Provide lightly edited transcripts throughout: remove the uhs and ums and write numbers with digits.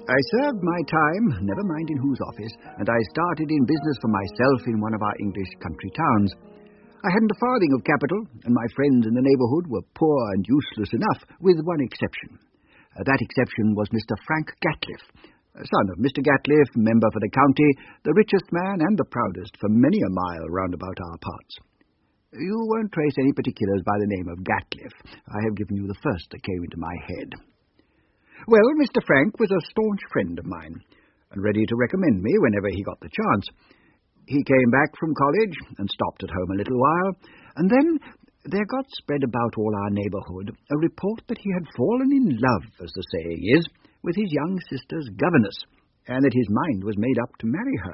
I served my time, never mind in whose office, and I started in business for myself in one of our English country towns. I hadn't a farthing of capital, and my friends in the neighbourhood were poor and useless enough, with one exception. That exception was Mr. Frank Gatliff, son of Mr. Gatliff, member for the county, the richest man and the proudest for many a mile round about our parts. You won't trace any particulars by the name of Gatliff. I have given you the first that came into my head. Well, Mr. Frank was a staunch friend of mine, and ready to recommend me whenever he got the chance. He came back from college and stopped at home a little while, and then there got spread about all our neighbourhood a report that he had fallen in love, as the saying is, with his young sister's governess, and that his mind was made up to marry her.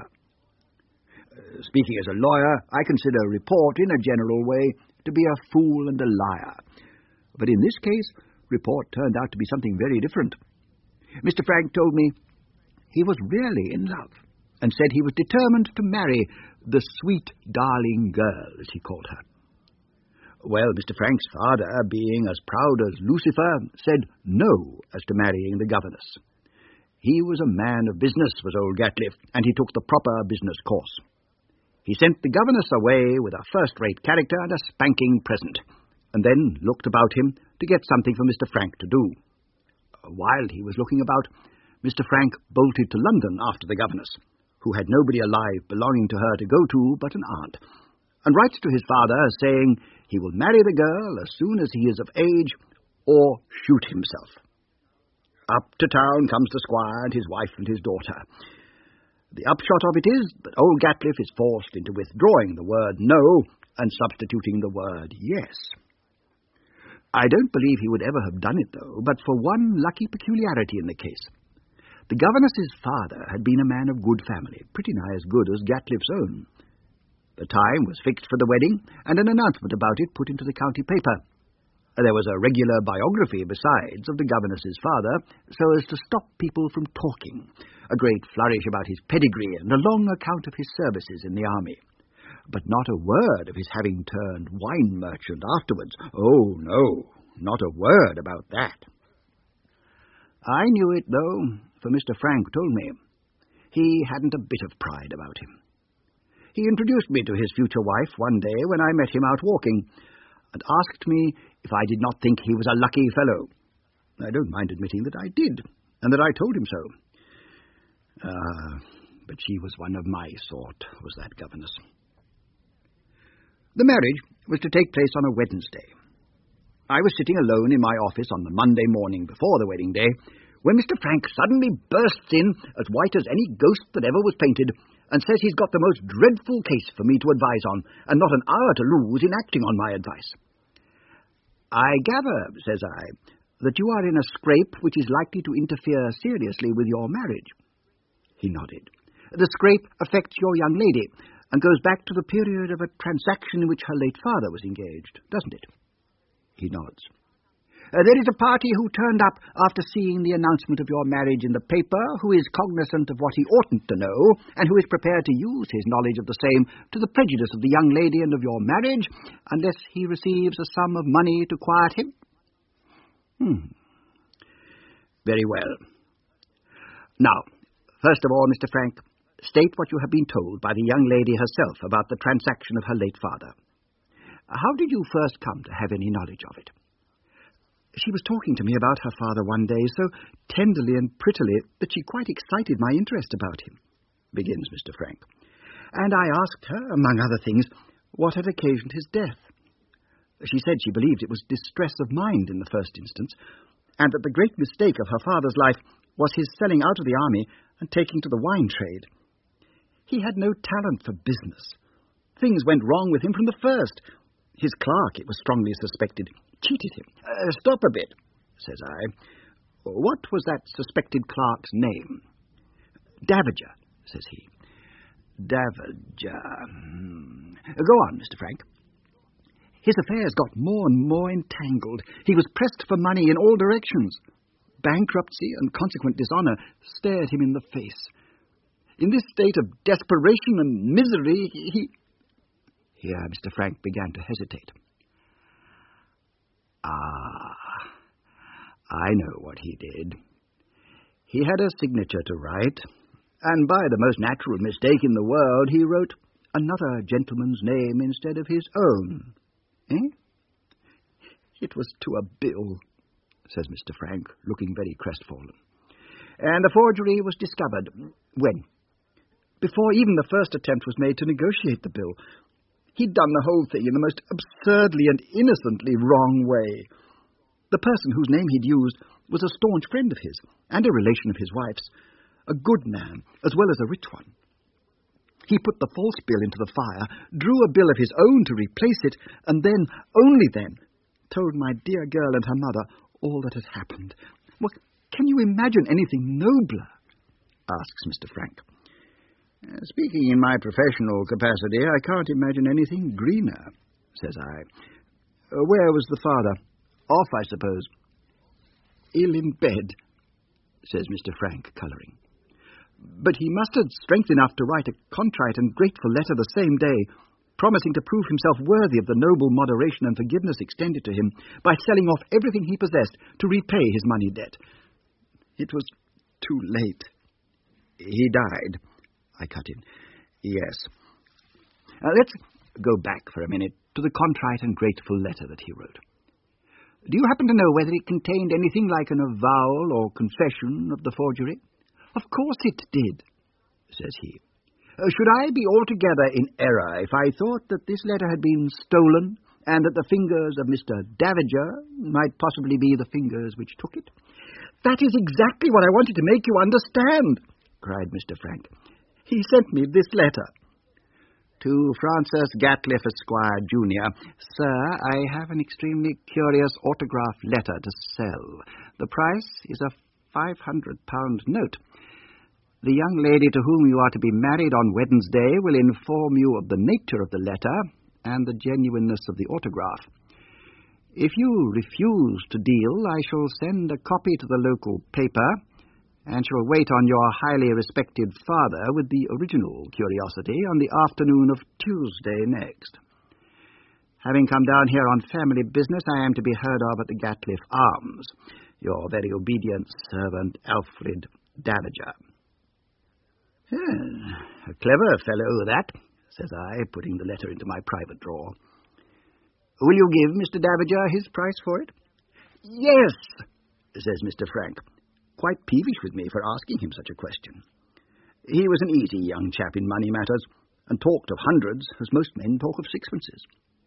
Speaking as a lawyer, I consider a report, in a general way, to be a fool and a liar. But in this case, report turned out to be something very different. Mr. Frank told me he was really in love, and said he was determined to marry the sweet, darling girl, as he called her. Well, Mr. Frank's father, being as proud as Lucifer, said no as to marrying the governess. He was a man of business, was old Gatliff, and he took the proper business course. He sent the governess away with a first-rate character and a spanking present, and then looked about him to get something for Mr. Frank to do. While he was looking about, Mr. Frank bolted to London after the governess, who had nobody alive belonging to her to go to but an aunt, and writes to his father saying he will marry the girl as soon as he is of age, or shoot himself. Up to town comes the squire and his wife and his daughter. The upshot of it is that old Gatliff is forced into withdrawing the word no and substituting the word yes. I don't believe he would ever have done it, though, but for one lucky peculiarity in the case. The governess's father had been a man of good family, pretty nigh as good as Gatliff's own. The time was fixed for the wedding, and an announcement about it put into the county paper. There was a regular biography, besides, of the governess's father, so as to stop people from talking, a great flourish about his pedigree, and a long account of his services in the army. But not a word of his having turned wine merchant afterwards. Oh, no, not a word about that. I knew it, though, for Mr. Frank told me. He hadn't a bit of pride about him. He introduced me to his future wife one day when I met him out walking, and asked me if I did not think he was a lucky fellow. I don't mind admitting that I did, and that I told him so. But she was one of my sort, was that governess. The marriage was to take place on a Wednesday. I was sitting alone in my office on the Monday morning before the wedding day, when Mr. Frank suddenly bursts in, as white as any ghost that ever was painted, and says he's got the most dreadful case for me to advise on, and not an hour to lose in acting on my advice. I gather, says I, that you are in a scrape which is likely to interfere seriously with your marriage. He nodded. The scrape affects your young lady, and goes back to the period of a transaction in which her late father was engaged, doesn't it? He nods. There is a party who turned up after seeing the announcement of your marriage in the paper, who is cognizant of what he oughtn't to know, and who is prepared to use his knowledge of the same to the prejudice of the young lady and of your marriage, unless he receives a sum of money to quiet him. Very well. Now, first of all, Mr. Frank, state what you have been told by the young lady herself about the transaction of her late father. How did you first come to have any knowledge of it? She was talking to me about her father one day so tenderly and prettily that she quite excited my interest about him, begins Mr. Frank. And I asked her, among other things, what had occasioned his death. She said she believed it was distress of mind in the first instance, and that the great mistake of her father's life was his selling out of the army and taking to the wine trade. He had no talent for business. Things went wrong with him from the first. His clerk, it was strongly suspected, cheated him. Stop a bit, says I. What was that suspected clerk's name? Davager, says he. Davager. Go on, Mr. Frank. His affairs got more and more entangled. He was pressed for money in all directions. Bankruptcy and consequent dishonour stared him in the face. In this state of desperation and misery, he... Here Mr. Frank began to hesitate. I know what he did. He had a signature to write, and by the most natural mistake in the world he wrote another gentleman's name instead of his own. Eh? It was to a bill, says Mr. Frank, looking very crestfallen. And the forgery was discovered. When? Before even the first attempt was made to negotiate the bill. He'd done the whole thing in the most absurdly and innocently wrong way. The person whose name he'd used was a staunch friend of his, and a relation of his wife's, a good man as well as a rich one. He put the false bill into the fire, drew a bill of his own to replace it, and then, only then, told my dear girl and her mother all that had happened. Well, can you imagine anything nobler? Asks Mr. Frank. Speaking in my professional capacity, I can't imagine anything greener, says I. Where was the father? Off, I suppose. Ill in bed, says Mr. Frank, colouring. But he mustered strength enough to write a contrite and grateful letter the same day, promising to prove himself worthy of the noble moderation and forgiveness extended to him by selling off everything he possessed to repay his money debt. It was too late. He died, I cut in. Yes. Let's go back for a minute to the contrite and grateful letter that he wrote. Do you happen to know whether it contained anything like an avowal or confession of the forgery? Of course it did, says he. Should I be altogether in error if I thought that this letter had been stolen, and that the fingers of Mr. Davager might possibly be the fingers which took it? That is exactly what I wanted to make you understand, cried Mr. Frank. He sent me this letter. To Francis Gatliff, Esquire, Jr. Sir, I have an extremely curious autograph letter to sell. The price is a £500 note. The young lady to whom you are to be married on Wednesday will inform you of the nature of the letter and the genuineness of the autograph. If you refuse to deal, I shall send a copy to the local paper, and shall wait on your highly respected father with the original curiosity on the afternoon of Tuesday next. Having come down here on family business, I am to be heard of at the Gatliff Arms. Your very obedient servant, Alfred Davager. A clever fellow, that, says I, putting the letter into my private drawer. Will you give Mr. Davager his price for it? Yes, says Mr. Frank, quite peevish with me for asking him such a question. He was an easy young chap in money matters, and talked of hundreds as most men talk of sixpences.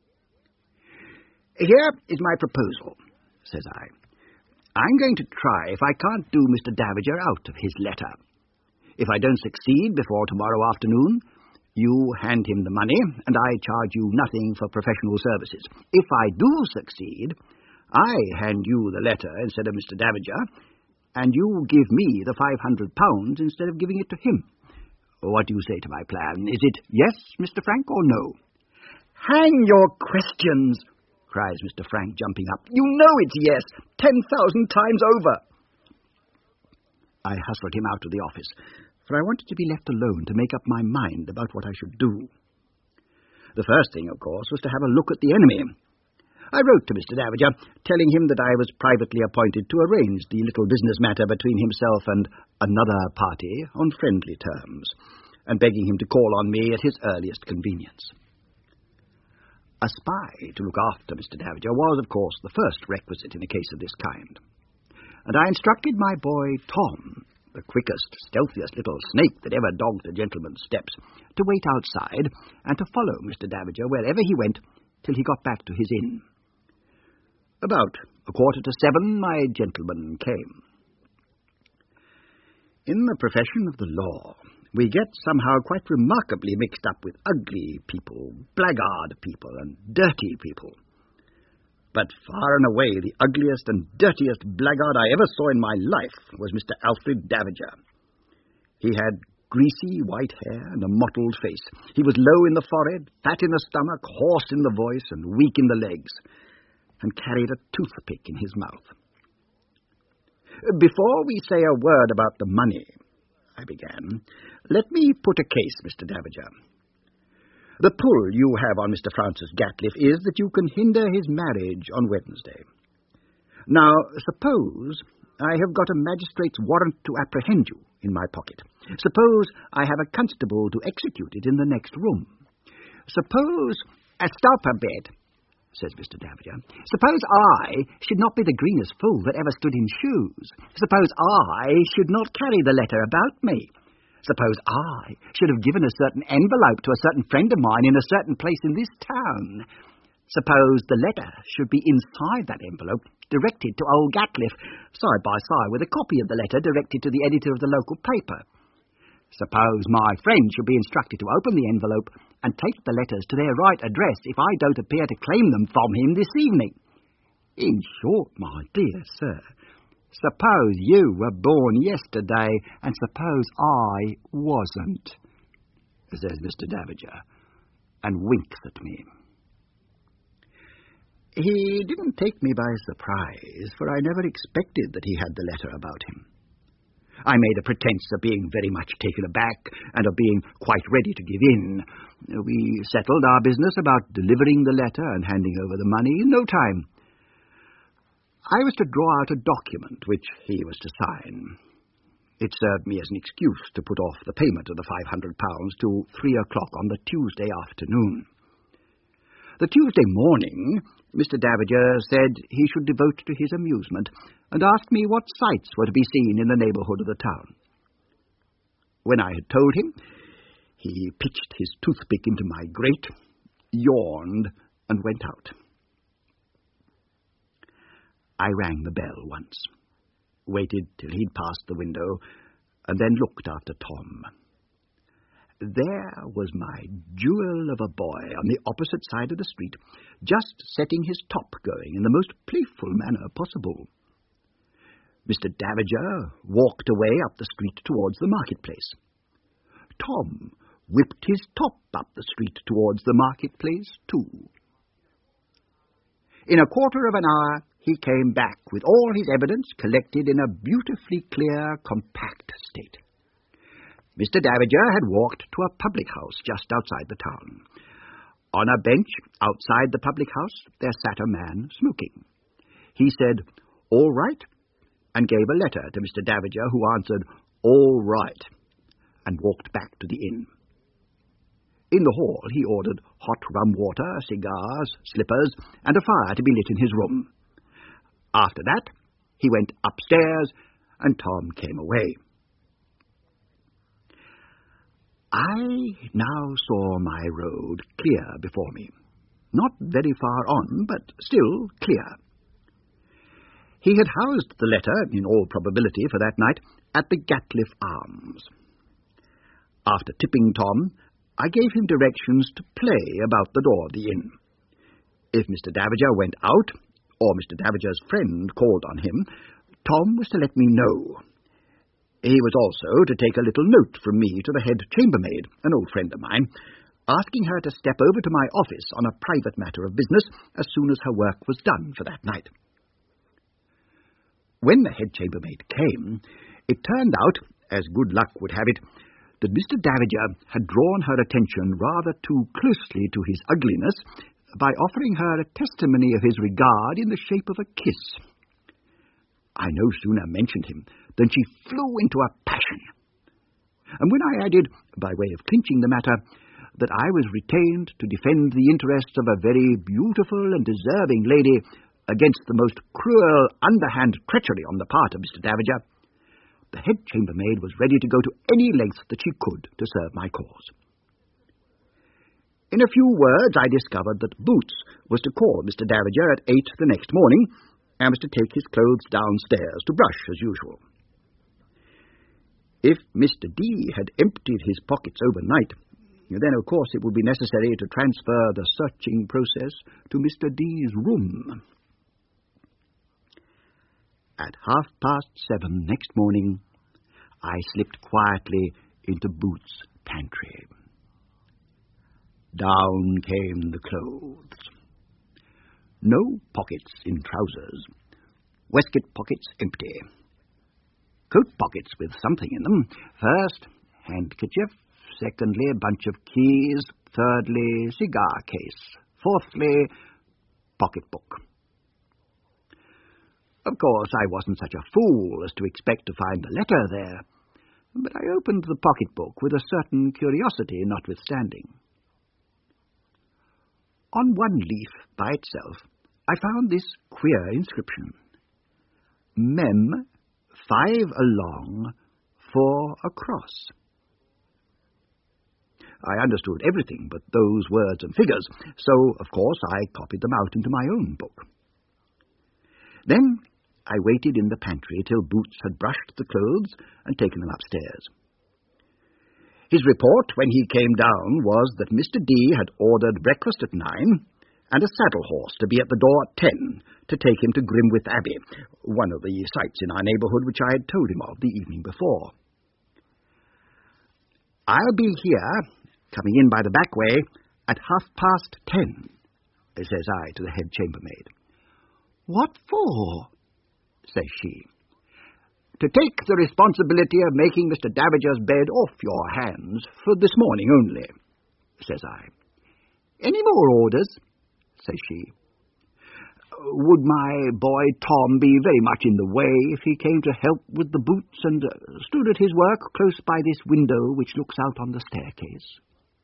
Here is my proposal, says I. I'm going to try if I can't do Mr. Davager out of his letter. If I don't succeed before tomorrow afternoon, you hand him the money, and I charge you nothing for professional services. If I do succeed, I hand you the letter instead of Mr. Davager, and you give me the £500 instead of giving it to him. What do you say to my plan? Is it yes, Mr. Frank, or no? Hang your questions, cries Mr. Frank, jumping up. You know it's yes, 10,000 times over. I hustled him out of the office, for I wanted to be left alone to make up my mind about what I should do. The first thing, of course, was to have a look at the enemy. I wrote to Mr. Davager, telling him that I was privately appointed to arrange the little business matter between himself and another party on friendly terms, and begging him to call on me at his earliest convenience. A spy to look after Mr. Davager was, of course, the first requisite in a case of this kind, and I instructed my boy Tom, the quickest, stealthiest little snake that ever dogged a gentleman's steps, to wait outside and to follow Mr. Davager wherever he went till he got back to his inn. About 6:45, my gentleman came. In the profession of the law, we get somehow quite remarkably mixed up with ugly people, blackguard people, and dirty people. But far and away the ugliest and dirtiest blackguard I ever saw in my life was Mr. Alfred Davager. He had greasy white hair and a mottled face. He was low in the forehead, fat in the stomach, hoarse in the voice, and weak in the legs, and carried a toothpick in his mouth. Before we say a word about the money, I began, let me put a case, Mr. Davager. The pull you have on Mr. Francis Gatliff is that you can hinder his marriage on Wednesday. Now, suppose, I have got a magistrate's warrant to apprehend you in my pocket. Suppose I have a constable to execute it in the next room. Suppose... Stop a bit, says Mr. Davager. Suppose I should not be the greenest fool that ever stood in shoes. Suppose I should not carry the letter about me. Suppose I should have given a certain envelope to a certain friend of mine in a certain place in this town. Suppose the letter should be inside that envelope, directed to old Gatliff, side by side with a copy of the letter directed to the editor of the local paper. Suppose my friend should be instructed to open the envelope and take the letters to their right address if I don't appear to claim them from him this evening. In short, my dear sir, suppose you were born yesterday, and suppose I wasn't, says Mr. Davager, and winks at me. He didn't take me by surprise, for I never expected that he had the letter about him. I made a pretence of being very much taken aback and of being quite ready to give in. We settled our business about delivering the letter and handing over the money in no time. I was to draw out a document which he was to sign. It served me as an excuse to put off the payment of the £500 till 3 o'clock on the Tuesday afternoon. The Tuesday morning, Mr. Davager said he should devote to his amusement, and asked me what sights were to be seen in the neighbourhood of the town. When I had told him, he pitched his toothpick into my grate, yawned, and went out. I rang the bell once, waited till he'd passed the window, and then looked after Tom. There was my jewel of a boy on the opposite side of the street, just setting his top going in the most playful manner possible. Mr. Davager walked away up the street towards the marketplace. Tom whipped his top up the street towards the marketplace too. In a quarter of an hour he came back with all his evidence collected in a beautifully clear, compact state. Mr. Davager had walked to a public house just outside the town. On a bench outside the public house there sat a man smoking. He said, "All right," and gave a letter to Mr. Davager, who answered, "All right," and walked back to the inn. In the hall he ordered hot rum water, cigars, slippers, and a fire to be lit in his room. After that he went upstairs, and Tom came away. I now saw my road clear before me. Not very far on, but still clear. He had housed the letter, in all probability for that night, at the Gatliff Arms. After tipping Tom, I gave him directions to play about the door of the inn. If Mr. Davager went out, or Mr. Davager's friend called on him, Tom was to let me know. He was also to take a little note from me to the head chambermaid, an old friend of mine, asking her to step over to my office on a private matter of business as soon as her work was done for that night. When the head chambermaid came, it turned out, as good luck would have it, that Mr. Davager had drawn her attention rather too closely to his ugliness by offering her a testimony of his regard in the shape of a kiss. I no sooner mentioned him than she flew into a passion. And when I added, by way of clinching the matter, that I was retained to defend the interests of a very beautiful and deserving lady against the most cruel, underhand treachery on the part of Mr. Davager, the head chambermaid was ready to go to any length that she could to serve my cause. In a few words I discovered that Boots was to call Mr. Davager at 8 the next morning, and was to take his clothes downstairs to brush as usual. If Mr. D had emptied his pockets overnight, then of course it would be necessary to transfer the searching process to Mr. D's room. At 7:30 next morning, I slipped quietly into Boots' pantry. Down came the clothes. No pockets in trousers. Waistcoat pockets empty. Coat pockets with something in them. First, handkerchief. Secondly, a bunch of keys. Thirdly, cigar case. Fourthly, pocketbook. Of course, I wasn't such a fool as to expect to find the letter there, but I opened the pocket-book with a certain curiosity notwithstanding. On one leaf by itself, I found this queer inscription: Mem, 5 along, 4 across. I understood everything but those words and figures, so, of course, I copied them out into my own book. Then I waited in the pantry till Boots had brushed the clothes and taken them upstairs. His report, when he came down, was that Mr. D had ordered breakfast at 9 and a saddle horse to be at the door at 10 to take him to Grimwith Abbey, one of the sights in our neighbourhood which I had told him of the evening before. "I'll be here, coming in by the back way, at 10:30, says I to the head chambermaid. "What for?" says she. "To take the responsibility of making Mr. Davager's bed off your hands for this morning only," says I. "Any more orders?" says she. "Would my boy Tom be very much in the way if he came to help with the boots and stood at his work close by this window which looks out on the staircase?"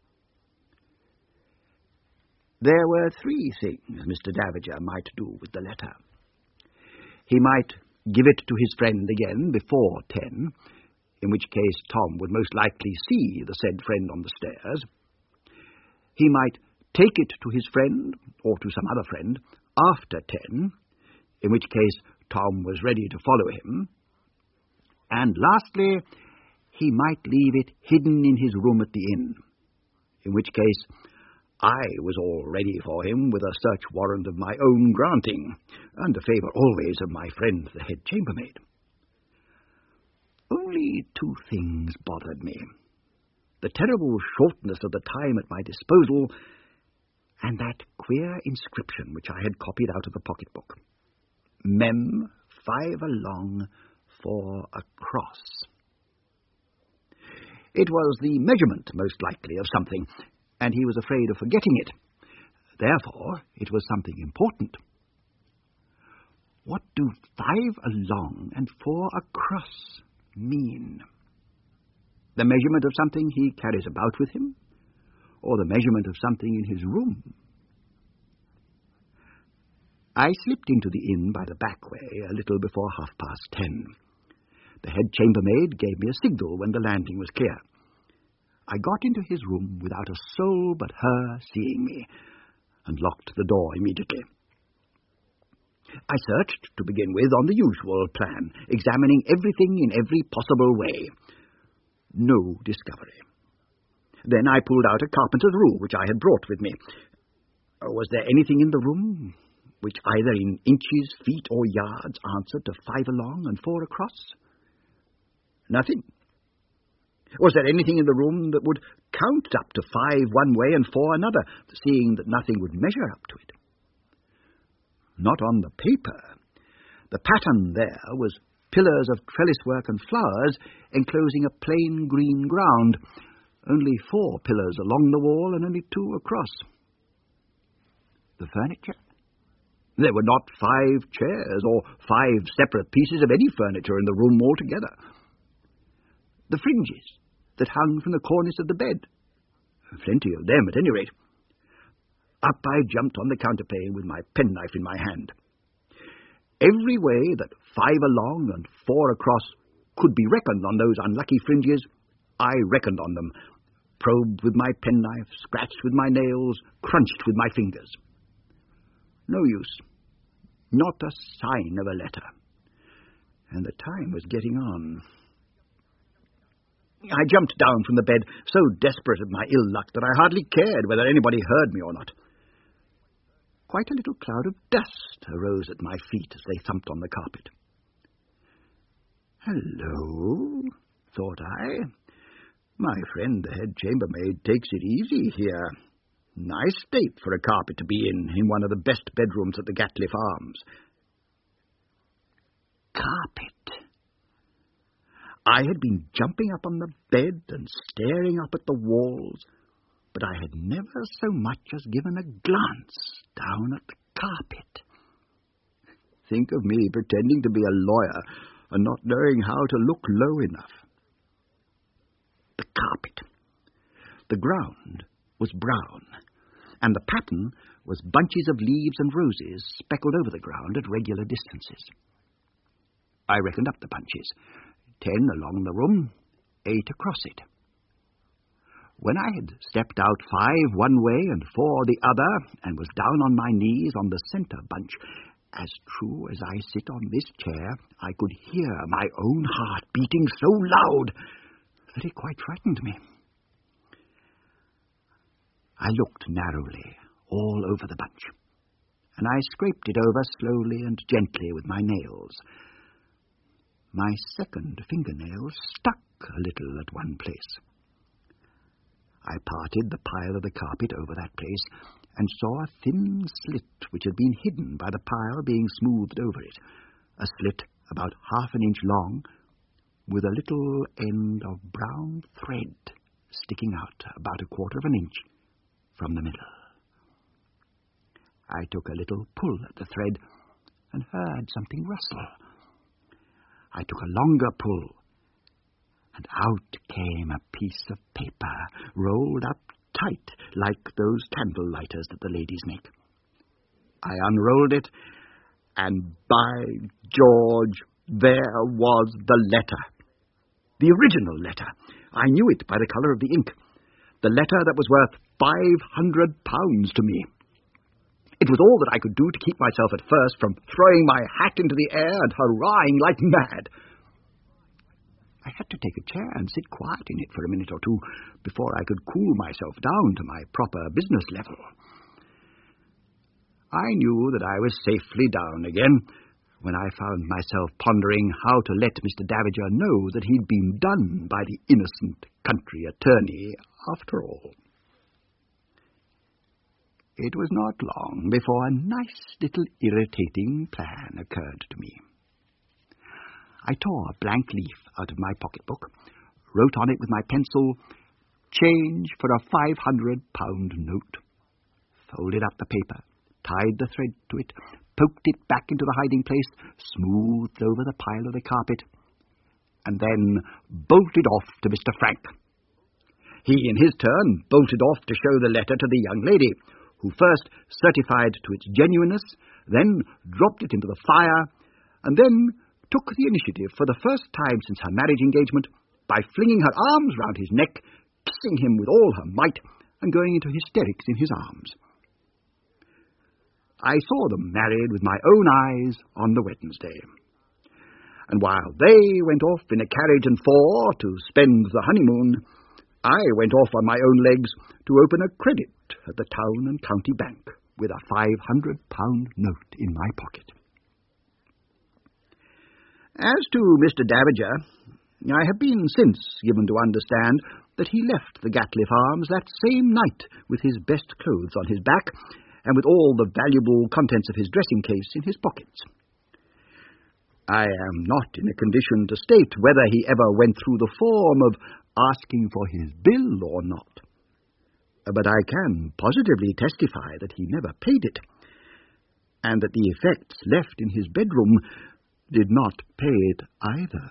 There were 3 things Mr. Davager might do with the letter. He might give it to his friend again before 10, in which case Tom would most likely see the said friend on the stairs. He might take it to his friend, or to some other friend, after 10, in which case Tom was ready to follow him. And lastly, he might leave it hidden in his room at the inn, in which case I was all ready for him with a search warrant of my own granting, under favour always of my friend the head chambermaid. Only 2 things bothered me: the terrible shortness of the time at my disposal, and that queer inscription which I had copied out of the pocket-book. Mem, 5 along, 4 across. It was the measurement, most likely, of something, and he was afraid of forgetting it. Therefore, it was something important. What do 5 along and 4 across mean? The measurement of something he carries about with him, or the measurement of something in his room? I slipped into the inn by the back way a little before 10:30. The head chambermaid gave me a signal when the landing was clear. I got into his room without a soul but her seeing me, and locked the door immediately. I searched, to begin with, on the usual plan, examining everything in every possible way. No discovery. Then I pulled out a carpenter's rule which I had brought with me. Was there anything in the room which either in inches, feet, or yards answered to 5 along and 4 across? Nothing. Was there anything in the room that would count up to 5 one way and 4 another, seeing that nothing would measure up to it? Not on the paper. The pattern there was pillars of trellis-work and flowers enclosing a plain green ground, only 4 pillars along the wall and only 2 across. The furniture? There were not 5 chairs or 5 separate pieces of any furniture in the room altogether. The fringes that hung from the cornice of the bed. Plenty of them, at any rate. Up I jumped on the counterpane with my penknife in my hand. Every way that 5 along and 4 across could be reckoned on those unlucky fringes, I reckoned on them, probed with my penknife, scratched with my nails, crunched with my fingers. No use. Not a sign of a letter. And the time was getting on. I jumped down from the bed, so desperate at my ill luck that I hardly cared whether anybody heard me or not. Quite a little cloud of dust arose at my feet as they thumped on the carpet. "Hello," thought I. "My friend the head chambermaid takes it easy here. Nice state for a carpet to be in one of the best bedrooms at the Gatcliffe Arms." Carpet. I had been jumping up on the bed and staring up at the walls, but I had never so much as given a glance down at the carpet. Think of me pretending to be a lawyer and not knowing how to look low enough. The carpet. The ground was brown, and the pattern was bunches of leaves and roses speckled over the ground at regular distances. I reckoned up the bunches, 10 along the room, 8 across it. When I had stepped out 5 one way and 4 the other, and was down on my knees on the centre bunch, as true as I sit on this chair, I could hear my own heart beating so loud that it quite frightened me. I looked narrowly all over the bunch, and I scraped it over slowly and gently with my nails. My second fingernail stuck a little at one place. I parted the pile of the carpet over that place and saw a thin slit which had been hidden by the pile being smoothed over it, a slit about ½ an inch long, with a little end of brown thread sticking out about ¼ of an inch from the middle. I took a little pull at the thread and heard something rustle. I took a longer pull, and out came a piece of paper, rolled up tight like those candle lighters that the ladies make. I unrolled it, and by George, there was the letter. The original letter. I knew it by the colour of the ink. The letter that was worth £500 to me. It was all that I could do to keep myself at first from throwing my hat into the air and hurrahing like mad. I had to take a chair and sit quiet in it for a minute or two before I could cool myself down to my proper business level. I knew that I was safely down again when I found myself pondering how to let Mr. Davager know that he'd been done by the innocent country attorney after all. It was not long before a nice little irritating plan occurred to me. I tore a blank leaf out of my pocketbook, wrote on it with my pencil, "Change for a £500 note," folded up the paper, tied the thread to it, poked it back into the hiding place, smoothed over the pile of the carpet, and then bolted off to Mr. Frank. He, in his turn, bolted off to show the letter to the young lady, who first certified to its genuineness, then dropped it into the fire, and then took the initiative for the first time since her marriage engagement by flinging her arms round his neck, kissing him with all her might, and going into hysterics in his arms. I saw them married with my own eyes on the Wednesday. And while they went off in a carriage and four to spend the honeymoon, I went off on my own legs to open a credit at the Town and County Bank with a £500 note in my pocket. As to Mr. Davager, I have been since given to understand that he left the Gatliff Arms that same night with his best clothes on his back and with all the valuable contents of his dressing case in his pockets. I am not in a condition to state whether he ever went through the form of asking for his bill or not, but I can positively testify that he never paid it, and that the effects left in his bedroom did not pay it either.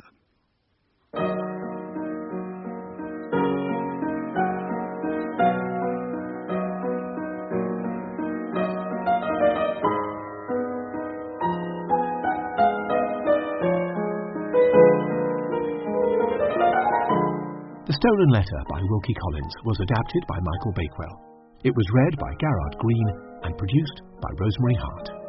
The Stolen Letter by Wilkie Collins was adapted by Michael Bakewell. It was read by Garrard Green and produced by Rosemary Hart.